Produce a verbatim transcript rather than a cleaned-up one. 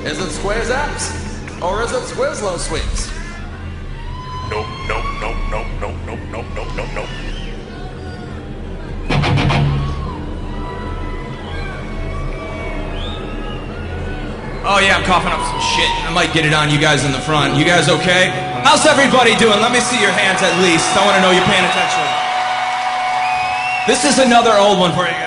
Is it Squares Apps? Or is it Squizlo Sweeps? Nope, nope, nope, nope, nope, nope, nope, nope, nope, nope. Oh yeah, I'm coughing up some shit. I might get it on you guys in the front. You guys okay? How's everybody doing? Let me see your hands at least. I want to know you're paying attention. This is another old one for you guys.